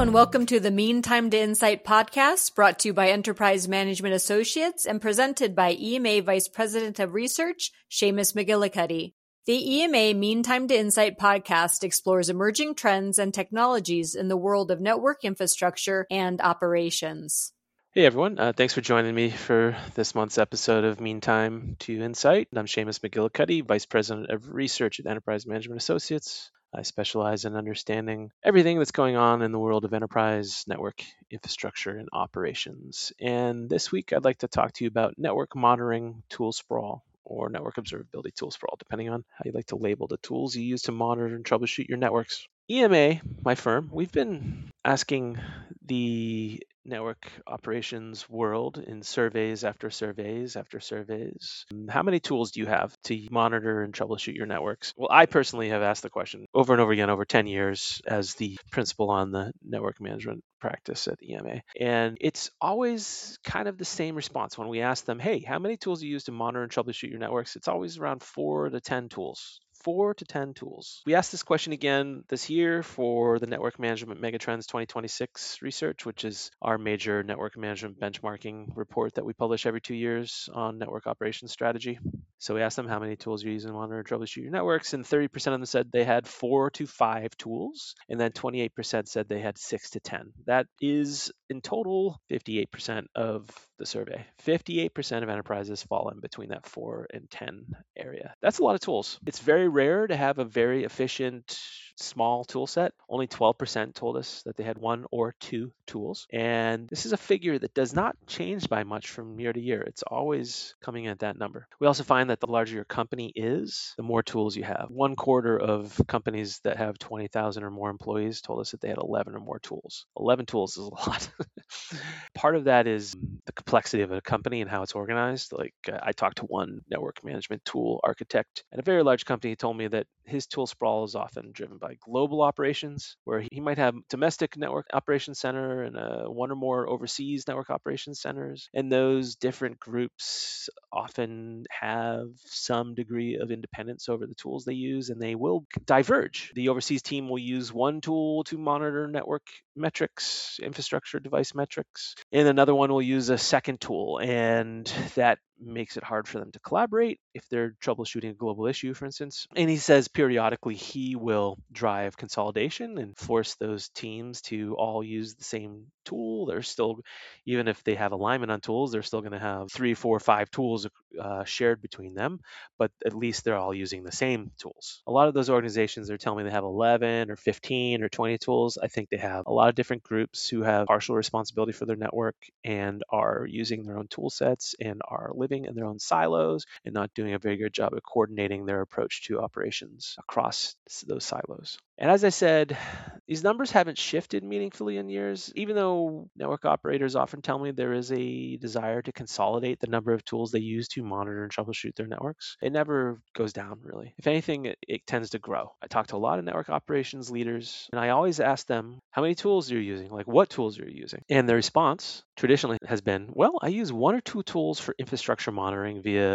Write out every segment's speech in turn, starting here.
and welcome to the Meantime to Insight podcast, brought to you by Enterprise Management Associates and presented by EMA Vice President of Research, Seamus McGillicuddy. The EMA Meantime to Insight podcast explores emerging trends and technologies in the world of network infrastructure and operations. Hey everyone, thanks for joining me for this month's episode of Meantime to Insight. I'm Seamus McGillicuddy, Vice President of Research at Enterprise Management Associates. I specialize in understanding everything that's going on in the world of enterprise, network infrastructure, and operations. And this week I'd like to talk to you about network monitoring tool sprawl, or network observability tool sprawl, depending on how you like to label the tools you use to monitor and troubleshoot your networks. EMA, my firm, we've been asking the network operations world in surveys after surveys after surveys, how many tools do you have to monitor and troubleshoot your networks? Well, I personally have asked the question over and over again over 10 years as the principal on the network management practice at EMA. And it's always kind of the same response when we ask them, hey, how many tools do you use to monitor and troubleshoot your networks? It's always around 4 to 10 tools. 4 to 10 tools. We asked this question again this year for the Network Management Megatrends 2026 research, which is our major network management benchmarking report that we publish every 2 years on network operations strategy. So we asked them how many tools you're using to monitor and troubleshoot your networks, and 30% of them said they had 4 to 5 tools, and then 28% said they had 6 to 10. That is, in total, 58% of the survey. 58% of enterprises fall in between that 4 and 10 area. That's a lot of tools. It's very rare to have a very efficient small tool set. Only 12% told us that they had 1 or 2 tools. And this is a figure that does not change by much from year to year. It's always coming at that number. We also find that the larger your company is, the more tools you have. 1/4 of companies that have 20,000 or more employees told us that they had 11 or more tools. 11 tools is a lot. Part of that is the complexity of a company and how it's organized. I talked to one network management tool architect at a very large company. He told me that his tool sprawl is often driven by global operations, where he might have domestic network operations center and one or more overseas network operations centers. And those different groups often have some degree of independence over the tools they use, and they will diverge. The overseas team will use one tool to monitor network metrics, infrastructure device metrics, and another one will use a second tool, and that makes it hard for them to collaborate if they're troubleshooting a global issue, for instance. And he says periodically he will drive consolidation and force those teams to all use the same tool. They're still, even if they have alignment on tools, they're still going to have 3, 4, 5 tools shared between them, but at least they're all using the same tools. A lot of those organizations are telling me they have 11 or 15 or 20 tools. I think they have a lot of different groups who have partial responsibility for their network and are using their own tool sets and are living in their own silos and not doing a very good job of coordinating their approach to operations across those silos. And as I said, these numbers haven't shifted meaningfully in years, even though network operators often tell me there is a desire to consolidate the number of tools they use to monitor and troubleshoot their networks. It never goes down, really. If anything, it tends to grow. I talk to a lot of network operations leaders, and I always ask them, how many tools are you using? Like, what tools are you using? And their response traditionally has been, well, I use 1 or 2 tools for infrastructure monitoring via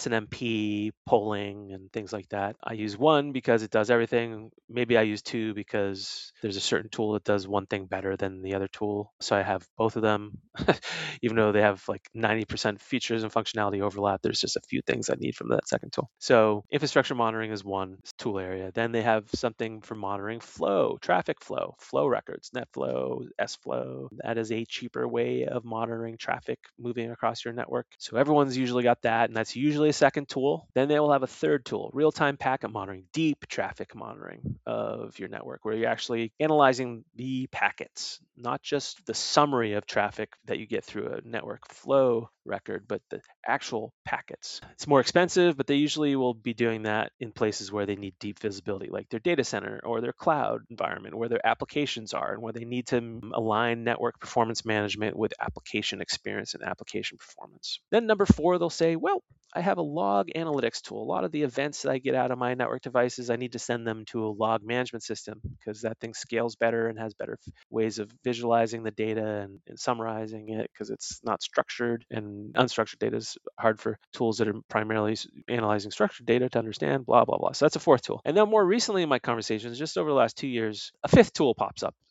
SNMP, polling, and things like that. I use 1 because it does everything. Maybe I use 2 because there's a certain tool that does one thing better than the other tool. So I have both of them, even though they have like 90% features and functionality overlap. There's just a few things I need from that second tool. So infrastructure monitoring is one tool area. Then they have something for monitoring flow, traffic flow, flow records, NetFlow, SFlow. That is a cheaper way of monitoring traffic moving across your network. So everyone's usually got that, and that's usually a second tool. Then they will have a third tool, real-time packet monitoring, deep traffic monitoring of your network, where you're actually analyzing the packets, not just the summary of traffic that you get through a network flow record, but the actual packets. It's more expensive, but they usually will be doing that in places where they need deep visibility, like their data center or their cloud environment, where their applications are and where they need to align network performance management with application experience and application performance. Then number 4, they'll say, well, I have a log analytics tool. A lot of the events that I get out of my network devices, I need to send them to a log management system because that thing scales better and has better ways of visualizing the data and summarizing it because it's not structured, and unstructured data is hard for tools that are primarily analyzing structured data to understand, blah, blah, blah. So that's a 4th tool. And then more recently in my conversations, just over the last 2 years, a 5th tool pops up.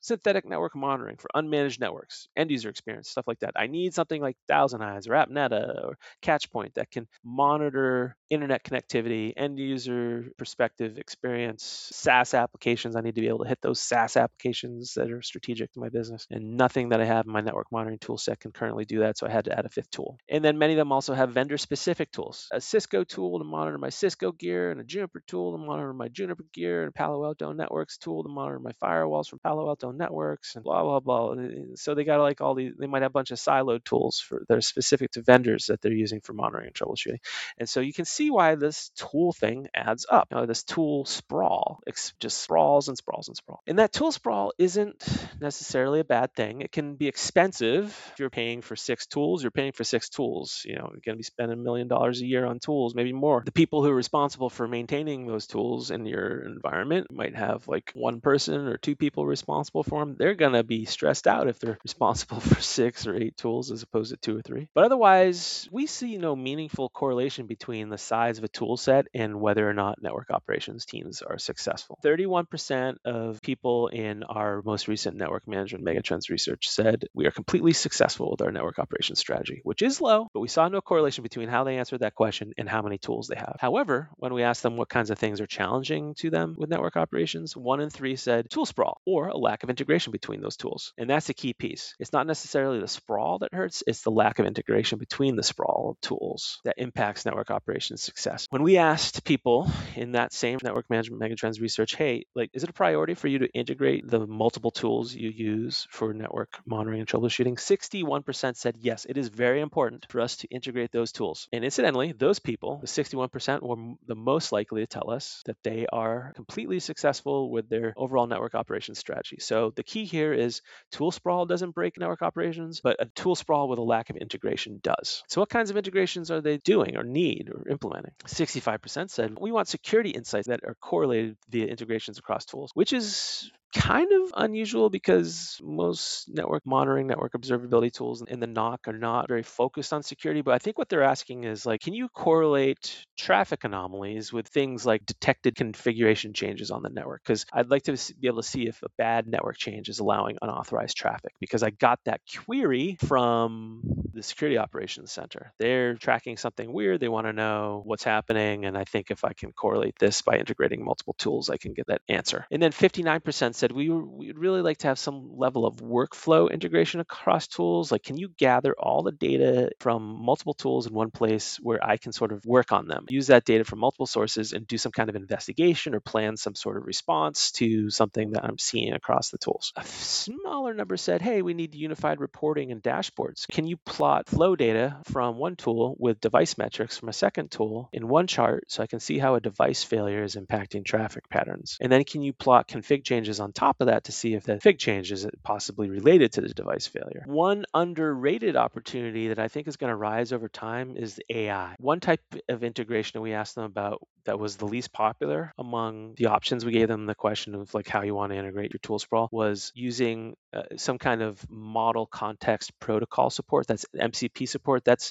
synthetic network monitoring for unmanaged networks, end user experience, stuff like that. I need something like Thousand Eyes or AppNeta or Catchpoint that can monitor internet connectivity, end user perspective experience, SaaS applications. I need to be able to hit those SaaS applications that are strategic to my business. And nothing that I have in my network monitoring tool set can currently do that. So I had to add a fifth tool. And then many of them also have vendor specific tools, a Cisco tool to monitor my Cisco gear, and a Juniper tool to monitor my Juniper gear, and a Palo Alto Networks tool to monitor my firewalls from Palo Alto Networks, and blah, blah, blah. So they got like all these, they might have a bunch of siloed tools that are specific to vendors that they're using for monitoring and troubleshooting. And so you can see why this tool thing adds up. This tool sprawl just sprawls and sprawls and sprawls. And that tool sprawl isn't necessarily a bad thing. It can be expensive. If you're paying for 6 tools, you're paying for 6 tools. You're going to be spending $1 million a year on tools, maybe more. The people who are responsible for maintaining those tools in your environment might have like 1 person or 2 people responsible for them. They're going to be stressed out if they're responsible for 6 or 8 tools as opposed to 2 or 3. But otherwise, we see no meaningful correlation between the size of a tool set and whether or not network operations teams are successful. 31% of people in our most recent network management megatrends research said we are completely successful with our network operations strategy, which is low, but we saw no correlation between how they answered that question and how many tools they have. However, when we asked them what kinds of things are challenging to them with network operations, 1 in 3 said tool sprawl or a lack of integration between those tools. And that's a key piece. It's not necessarily the sprawl that hurts, it's the lack of integration between the sprawl of tools that impacts network operations success. When we asked people in that same network management megatrends research, hey, like, is it a priority for you to integrate the multiple tools you use for network monitoring and troubleshooting? 61% said yes, it is very important for us to integrate those tools. And incidentally, those people, the 61%, were the most likely to tell us that they are completely successful with their overall network operations strategy. So the key here is tool sprawl doesn't break network operations, but a tool sprawl with a lack of integration does. So what kinds of integrations are they doing or need or implementing? 65% said we want security insights that are correlated via integrations across tools, which is kind of unusual because most network monitoring, network observability tools in the NOC are not very focused on security. But I think what they're asking is like, can you correlate traffic anomalies with things like detected configuration changes on the network? Because I'd like to be able to see if a bad network change is allowing unauthorized traffic, because I got that query from the security operations center. They're tracking something weird. They want to know what's happening. And I think if I can correlate this by integrating multiple tools, I can get that answer. And then 59% said we'd really like to have some level of workflow integration across tools. Like, can you gather all the data from multiple tools in one place where I can sort of work on them, use that data from multiple sources and do some kind of investigation or plan some sort of response to something that I'm seeing across the tools? A smaller number said, hey, we need unified reporting and dashboards. Can you plot flow data from one tool with device metrics from a second tool in one chart so I can see how a device failure is impacting traffic patterns? And then can you plot config changes on top of that to see if the config change is possibly related to the device failure? One underrated opportunity that I think is going to rise over time is AI. One type of integration that we asked them about that was the least popular among the options we gave them the question of like how you want to integrate your tool sprawl was using some kind of model context protocol support. That's MCP support. That's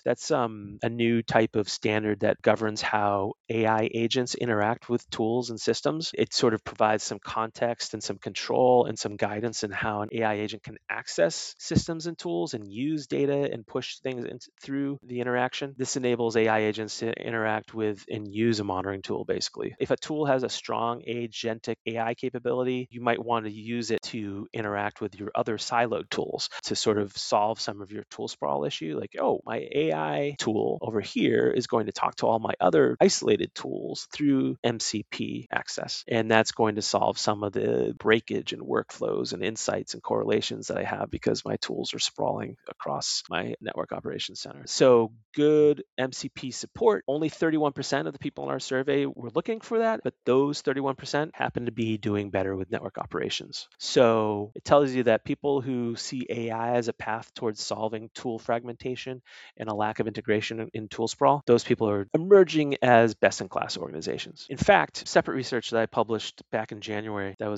a new type of standard that governs how AI agents interact with tools and systems. It sort of provides some context and some control and some guidance in how an AI agent can access systems and tools and use data and push things through the interaction. This enables AI agents to interact with and use a monitoring tool, basically. If a tool has a strong agentic AI capability, you might want to use it to interact with your other siloed tools to sort of solve some of your tool sprawl issue. Like, oh, my AI tool over here is going to talk to all my other isolated tools through MCP access. And that's going to solve some of the breakage and workflows and insights and correlations that I have because my tools are sprawling across my network operations center. So good MCP support. Only 31% of the people in our survey were looking for that, but those 31% happen to be doing better with network operations. So it tells you that people who see AI as a path towards solving tool fragmentation and a lack of integration in tool sprawl, those people are emerging as best-in-class organizations. In fact, separate research that I published back in January that was focused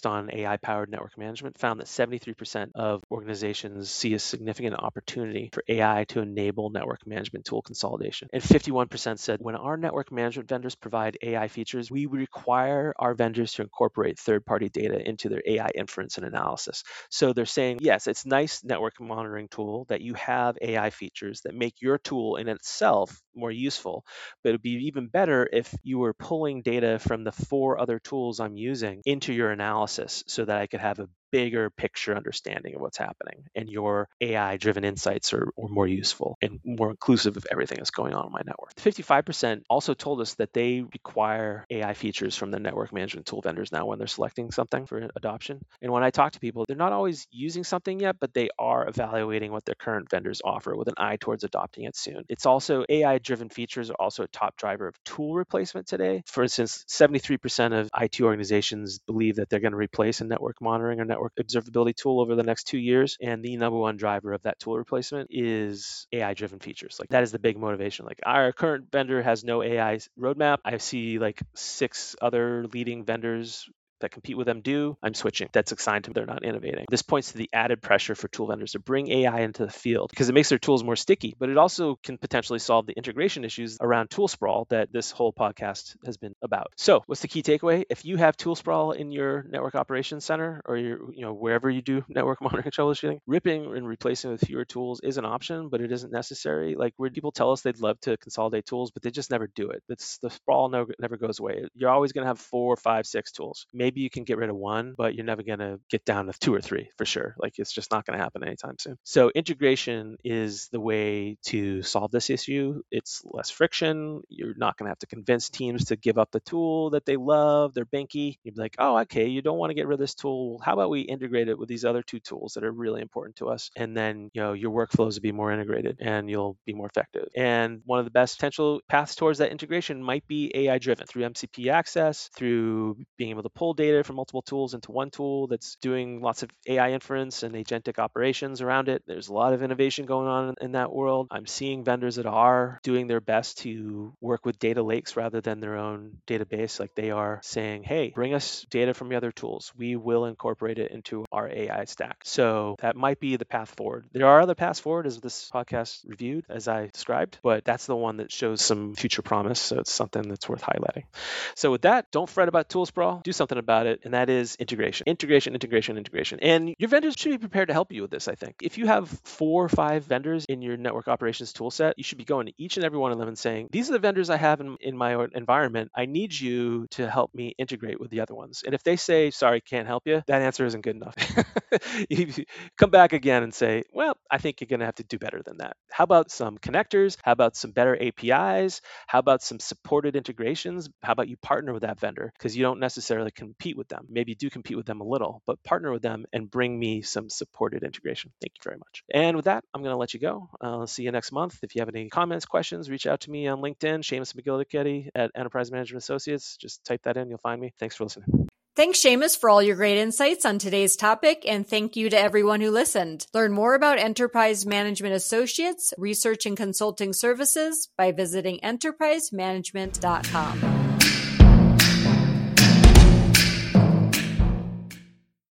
focused on AI-powered network management found that 73% of organizations see a significant opportunity for AI to enable network management tool consolidation. And 51% said when our network management vendors provide AI features, we require our vendors to incorporate third-party data into their AI inference and analysis. So they're saying, yes, it's nice network monitoring tool that you have AI features that make your tool in itself more useful, but it'd be even better if you were pulling data from the 4 other tools I'm using into your analysis so that I could have a bigger picture understanding of what's happening, and your AI-driven insights are more useful and more inclusive of everything that's going on in my network. 55% also told us that they require AI features from the network management tool vendors now when they're selecting something for adoption. And when I talk to people, they're not always using something yet, but they are evaluating what their current vendors offer with an eye towards adopting it soon. It's also AI-driven features are also a top driver of tool replacement today. For instance, 73% of IT organizations believe that they're going to replace a network monitoring or network observability tool over the next 2 years. And the number one driver of that tool replacement is AI-driven features. Like that is the big motivation. Like our current vendor has no AI roadmap. I see like 6 other leading vendors that compete with them do. I'm switching. That's a sign to they're not innovating. This points to the added pressure for tool vendors to bring AI into the field because it makes their tools more sticky, but it also can potentially solve the integration issues around tool sprawl that this whole podcast has been about. So what's the key takeaway? If you have tool sprawl in your network operations center or wherever you do network monitoring troubleshooting, ripping and replacing with fewer tools is an option, but it isn't necessary. Like where people tell us they'd love to consolidate tools, but they just never do it. It's the sprawl never goes away. You're always going to have 4, 5, 6 tools. Maybe you can get rid of 1, but you're never going to get down to 2 or 3 for sure. Like it's just not going to happen anytime soon. So integration is the way to solve this issue. It's less friction. You're not going to have to convince teams to give up the tool that they love. They're banky. You'd be like, oh, okay, you don't want to get rid of this tool. How about we integrate it with these other 2 tools that are really important to us? And then, your workflows will be more integrated and you'll be more effective. And one of the best potential paths towards that integration might be AI driven through MCP access, through being able to pull data from multiple tools into one tool that's doing lots of AI inference and agentic operations around it. There's a lot of innovation going on in that world. I'm seeing vendors that are doing their best to work with data lakes rather than their own database. Like they are saying, hey, bring us data from the other tools. We will incorporate it into our AI stack. So that might be the path forward. There are other paths forward as this podcast reviewed, as I described, but that's the one that shows some future promise. So it's something that's worth highlighting. So with that, don't fret about tool sprawl. Do something about it, and that is integration. And your vendors should be prepared to help you with this, I think. If you have 4 or 5 vendors in your network operations tool set, you should be going to each and every one of them and saying, these are the vendors I have in my environment. I need you to help me integrate with the other ones. And if they say, sorry, can't help you, that answer isn't good enough. You come back again and say, well, I think you're going to have to do better than that. How about some connectors? How about some better APIs? How about some supported integrations? How about you partner with that vendor? Because you don't necessarily compete with them. Maybe you do compete with them a little, but partner with them and bring me some supported integration. Thank you very much. And with that, I'm going to let you go. I'll see you next month. If you have any comments, questions, reach out to me on LinkedIn, Seamus McGillicuddy at Enterprise Management Associates. Just type that in. You'll find me. Thanks for listening. Thanks, Seamus, for all your great insights on today's topic, and thank you to everyone who listened. Learn more about Enterprise Management Associates, research and consulting services by visiting enterprisemanagement.com.